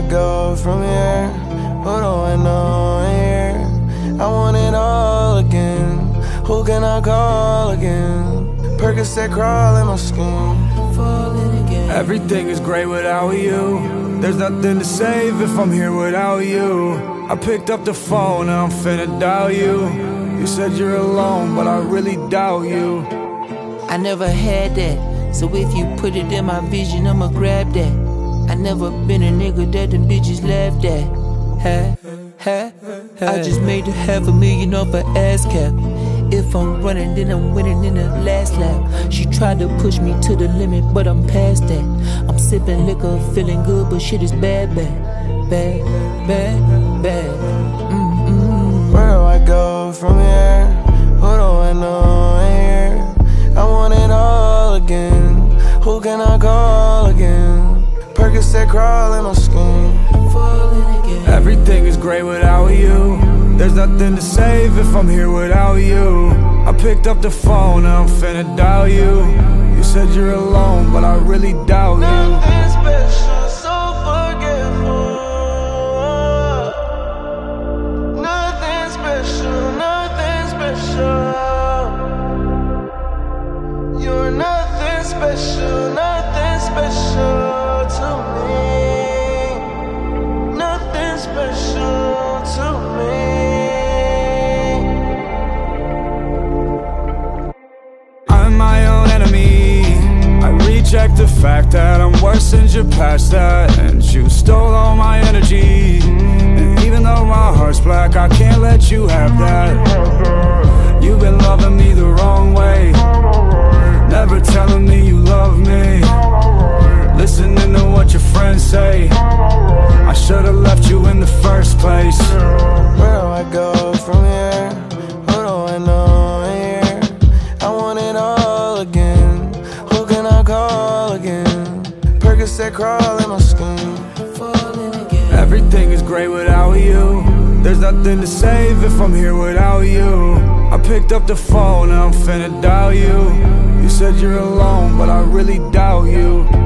go from here? Who do I know here? I want it all again. Who can I call again? Percocet crawl in my skin. Falling again. Everything is great without you. There's nothing to save if I'm here without you. I picked up the phone, now I'm finna dial you. You said you're alone, but I really doubt you. I never had that, so if you put it in my vision, I'ma grab that. I never been a nigga that them bitches laughed at. I just made $500,000 off an ass cap. If I'm running, then I'm winning in the last lap. She tried to push me to the limit, but I'm past that. I'm sipping liquor, feeling good, but shit is bad. Where do I go from here? Who do I know here? I want it all again. Who can I call again? Percocet crawl in my skin. Falling again. Everything is great without you. There's nothing to save if I'm here without you. I picked up the phone, now I'm finna dial you. You said you're alone, but I really doubt you. Nothing special, so forgetful. Nothing special, nothing special. You're nothing special, nothing special to me. Nothing special to me. I'm my own enemy. I reject the fact that I'm worse since you're past that. And you stole all my energy. And even though my heart's black, I can't let you have that. You've been loving me the wrong way, never telling me you love me, listening to what your friends say. I should've left you in the first place. Where do I go from here? Who do I know here? I want it all again. Who can I call again? Percocet crawl in my skin. Falling again. Everything is great without you. There's nothing to save if I'm here without you. I picked up the phone, now I'm finna dial you. You said you're alone, but I really doubt you.